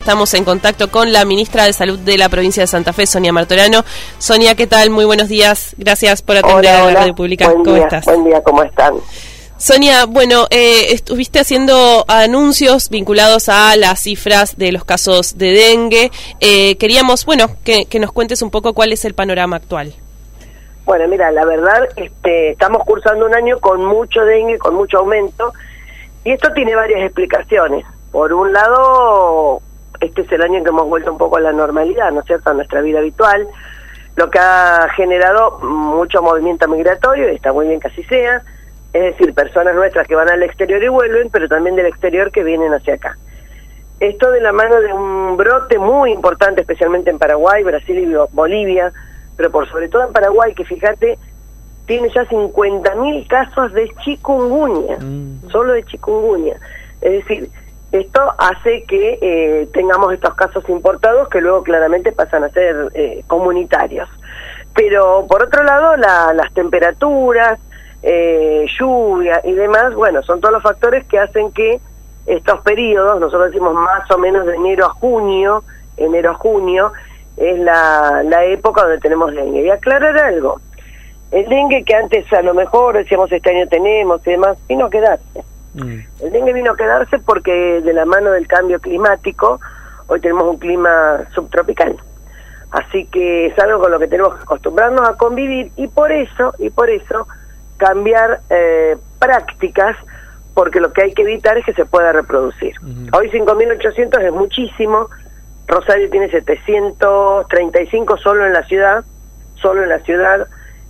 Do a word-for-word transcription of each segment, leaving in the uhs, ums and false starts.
estamos en contacto con la ministra de Salud de la provincia de Santa Fe, Sonia Martorano. Sonia, ¿qué tal? Muy buenos días. Gracias por atender hola, a hola. la Radio Pública. Buen ¿Cómo día, estás? Buen día, ¿cómo están? Sonia, bueno, eh, estuviste haciendo anuncios vinculados a las cifras de los casos de dengue. Eh, queríamos, bueno, que, que nos cuentes un poco cuál es el panorama actual. Bueno, mira, la verdad, este, estamos cursando un año con mucho dengue, con mucho aumento, y esto tiene varias explicaciones. Por un lado, este es el año en que hemos vuelto un poco a la normalidad, ¿no es cierto?, a nuestra vida habitual, lo que ha generado mucho movimiento migratorio, y está muy bien que así sea, es decir, personas nuestras que van al exterior y vuelven, pero también del exterior que vienen hacia acá. Esto de la mano de un brote muy importante, especialmente en Paraguay, Brasil y Bolivia, pero por sobre todo en Paraguay, que fíjate, tiene ya cincuenta mil casos de chikungunya, mm. solo de chikungunya. Es decir, esto hace que eh, tengamos estos casos importados que luego claramente pasan a ser eh, comunitarios. Pero por otro lado, la, las temperaturas, eh, lluvia y demás, bueno, son todos los factores que hacen que estos periodos, nosotros decimos más o menos de enero a junio, enero a junio, es la, la época donde tenemos dengue. Y aclarar algo, el dengue que antes a lo mejor decíamos este año tenemos y demás, vino a quedarse. Mm. El dengue vino a quedarse porque de la mano del cambio climático, hoy tenemos un clima subtropical. Así que es algo con lo que tenemos que acostumbrarnos a convivir y por eso, y por eso, cambiar eh, prácticas, porque lo que hay que evitar es que se pueda reproducir. Mm. Hoy cinco mil ochocientos es muchísimo. Rosario tiene setecientos treinta y cinco solo en la ciudad, solo en la ciudad,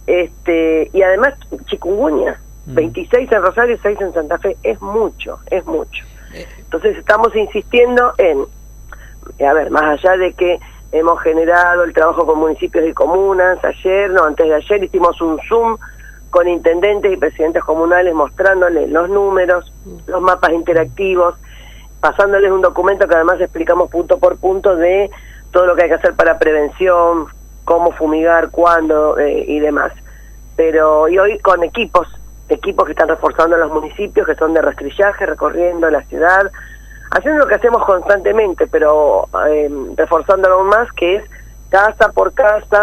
este y además chikungunya, mm. veintiséis en Rosario, seis en Santa Fe, es mucho, es mucho. Entonces estamos insistiendo en, a ver, más allá de que hemos generado el trabajo con municipios y comunas, ayer, no, antes de ayer hicimos un Zoom con intendentes y presidentes comunales mostrándoles los números, mm. los mapas interactivos, pasándoles un documento que además explicamos punto por punto de todo lo que hay que hacer para prevención, cómo fumigar, cuándo eh, y demás. Pero y hoy con equipos, equipos que están reforzando los municipios, que son de rastrillaje, recorriendo la ciudad, haciendo lo que hacemos constantemente, pero eh, reforzándolo aún más, que es casa por casa,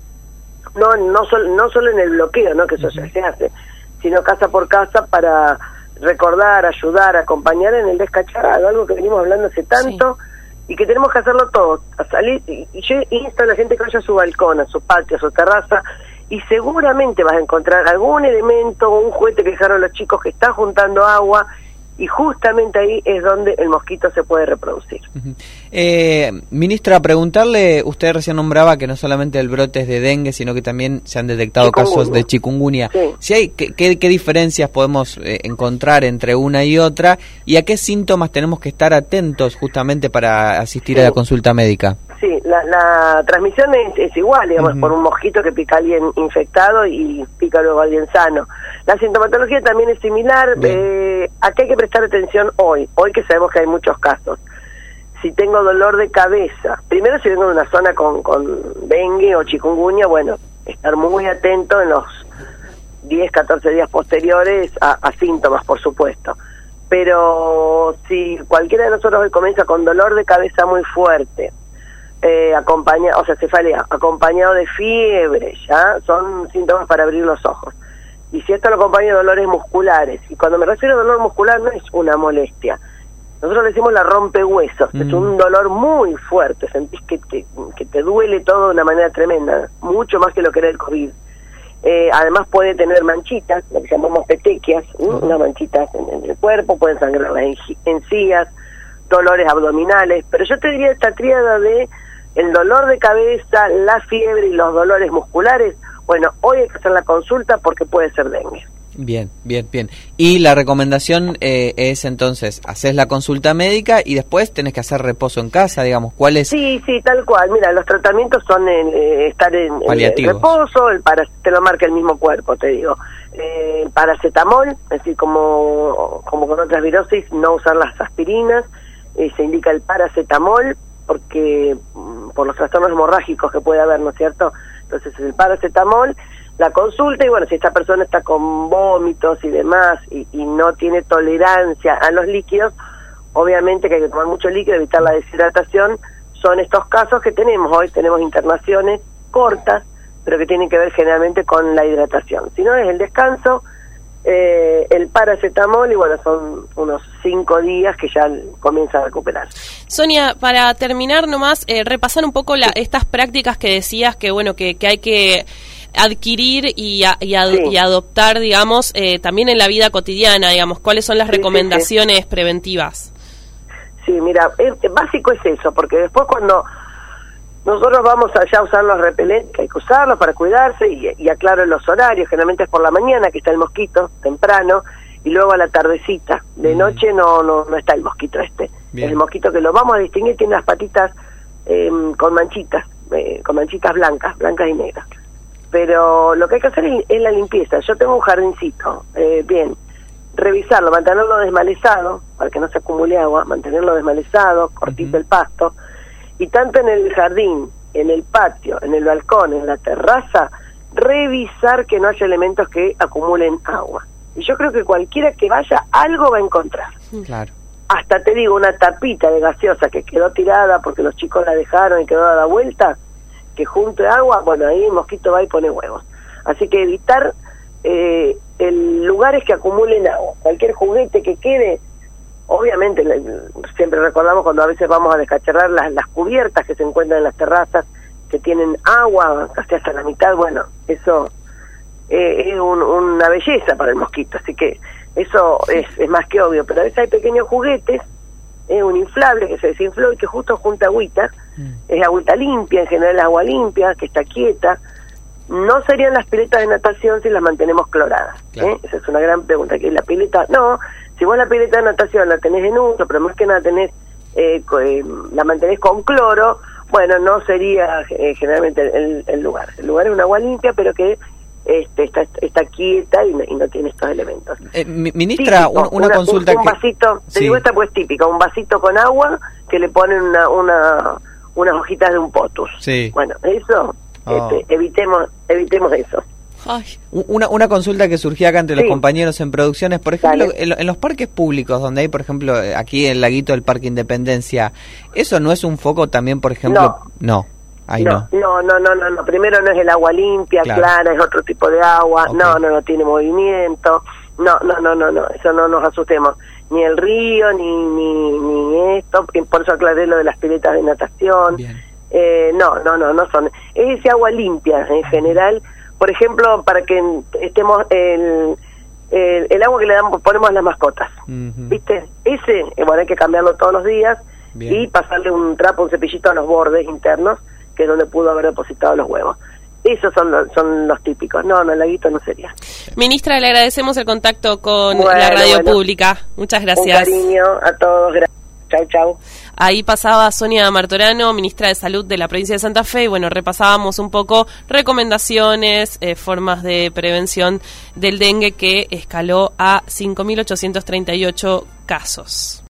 no no, sol, no solo en el bloqueo, no que eso ya se hace, sino casa por casa para recordar, ayudar, acompañar en el descacharrado, algo que venimos hablando hace tanto, sí. Y que tenemos que hacerlo todos, a salir, y, y yo insto a la gente que vaya a su balcón, a su patio, a su terraza, y seguramente vas a encontrar algún elemento o un juguete que dejaron los chicos que está juntando agua, y justamente ahí es donde el mosquito se puede reproducir. Uh-huh. Eh, ministra, preguntarle, usted recién nombraba que no solamente el brote es de dengue, sino que también se han detectado chikungunya. Casos de chikungunya. Sí. Si hay, ¿qué, qué, qué diferencias podemos eh, encontrar entre una y otra? ¿Y a qué síntomas tenemos que estar atentos justamente para asistir sí. a la consulta médica? Sí, la, la transmisión es, es igual, digamos, uh-huh. por un mosquito que pica a alguien infectado y pica luego a alguien sano. La sintomatología también es similar. Eh, ¿A qué hay que prestar atención hoy? Hoy que sabemos que hay muchos casos. Si tengo dolor de cabeza, primero si vengo de una zona con, con dengue o chikungunya, bueno, estar muy atento en los diez, catorce días posteriores a, a síntomas, por supuesto. Pero si cualquiera de nosotros hoy comienza con dolor de cabeza muy fuerte, eh, acompaña, o sea, cefalea, acompañado de fiebre, ya son síntomas para abrir los ojos. Y si esto lo acompaña de dolores musculares, y cuando me refiero a dolor muscular no es una molestia, nosotros le decimos la rompehuesos, mm. es un dolor muy fuerte, sentís que te, que te duele todo de una manera tremenda, mucho más que lo que era el COVID. Eh, además puede tener manchitas, lo que llamamos petequias, ¿sí? mm. unas manchitas en, en el cuerpo, pueden sangrar las encías, dolores abdominales, pero yo te diría esta tríada de el dolor de cabeza, la fiebre y los dolores musculares. Bueno, hoy hay que hacer la consulta porque puede ser dengue. Bien, bien, bien. Y la recomendación eh, es entonces, haces la consulta médica y después tenés que hacer reposo en casa, digamos, ¿cuál es? Sí, sí, tal cual. Mira, los tratamientos son en, eh, estar en, en reposo, el para, te lo marca el mismo cuerpo, te digo. Eh, el paracetamol, es decir, como, como con otras virosis, no usar las aspirinas, eh, se indica el paracetamol, porque por los trastornos hemorrágicos que puede haber, ¿no es cierto? Entonces el paracetamol, la consulta, y bueno, si esta persona está con vómitos y demás y, y no tiene tolerancia a los líquidos, obviamente que hay que tomar mucho líquido, evitar la deshidratación. Son estos casos que tenemos hoy, tenemos internaciones cortas, pero que tienen que ver generalmente con la hidratación. Si no, es el descanso, eh, el paracetamol, y bueno, son unos cinco días que ya comienza a recuperar. Sonia, para terminar nomás, eh, repasar un poco la, estas prácticas que decías que, bueno, que, que hay que adquirir y, a, y, ad, sí. y adoptar, digamos, eh, también en la vida cotidiana, digamos, ¿cuáles son las sí, recomendaciones sí, sí. preventivas? Sí, mira, es, es básico es eso, porque después cuando nosotros vamos allá a usar los repelentes, que hay que usarlos para cuidarse, y, y aclaro los horarios, generalmente es por la mañana que está el mosquito, temprano, y luego a la tardecita. De mm. noche no, no no está el mosquito este. Bien. El mosquito que lo vamos a distinguir tiene las patitas eh, con manchitas, eh, con manchitas blancas, blancas y negras. Pero lo que hay que hacer es, es la limpieza. Yo tengo un jardincito, eh, bien, revisarlo, mantenerlo desmalezado, para que no se acumule agua, mantenerlo desmalezado, cortito uh-huh. el pasto, y tanto en el jardín, en el patio, en el balcón, en la terraza, revisar que no haya elementos que acumulen agua. Y yo creo que cualquiera que vaya, algo va a encontrar. Claro. Hasta te digo, una tapita de gaseosa que quedó tirada porque los chicos la dejaron y quedó dada vuelta, que junte agua, bueno, ahí el mosquito va y pone huevos. Así que evitar eh, el lugares que acumulen agua. Cualquier juguete que quede, obviamente, siempre recordamos cuando a veces vamos a descacharrar las, las cubiertas que se encuentran en las terrazas, que tienen agua casi hasta la mitad, bueno, eso eh, es un, una belleza para el mosquito, así que eso es, es más que obvio. Pero a veces hay pequeños juguetes, es un inflable que se desinfló y que justo junta agüita, mm. es agüita limpia, en general agua limpia, que está quieta. No serían las piletas de natación si las mantenemos cloradas, claro. ¿eh? Esa es una gran pregunta, que la pileta, no, si vos la pileta de natación la tenés en uso, pero más que nada tenés, eh, eh, la mantenés con cloro, bueno, no sería eh, generalmente el, el lugar. El lugar es un agua limpia, pero que este, está, está quieta y no, y no tiene estos elementos. Eh, ministra, típico, un, una, una consulta un, un que... vasito, te sí. digo esta pues típica, un vasito con agua que le ponen una, una unas hojitas de un potus. Sí. Bueno, eso, oh. este, evitemos evitemos eso. Ay. Una, una consulta que surgía acá entre sí. los compañeros en producciones, por ejemplo, en, en los parques públicos, donde hay, por ejemplo, aquí el laguito del Parque Independencia, ¿eso no es un foco también, por ejemplo? No. No. Ahí no. No, no, no, no, no. Primero no es el agua limpia, claro. clara, es otro tipo de agua. Okay. No, no, no tiene movimiento. No, no, no, no, no. Eso no nos asustemos. Ni el río, ni ni, ni esto. Por eso aclaré lo de las piletas de natación. Eh, no, no, no, no son. Es ese agua limpia en general. Por ejemplo, para que estemos el, el, el agua que le damos, ponemos a las mascotas. Uh-huh. ¿Viste? Ese, eh, bueno, hay que cambiarlo todos los días. Bien. Y pasarle un trapo, un cepillito a los bordes internos, que es donde pudo haber depositado los huevos. Esos son los, son los típicos. No, no, el laguito no sería. Ministra, le agradecemos el contacto con bueno, la radio bueno. pública. Muchas gracias. Un cariño a todos. Gracias. Chau, chau. Ahí pasaba Sonia Martorano, ministra de Salud de la provincia de Santa Fe, y bueno, repasábamos un poco recomendaciones, eh, formas de prevención del dengue, que escaló a cinco mil ochocientos treinta y ocho casos.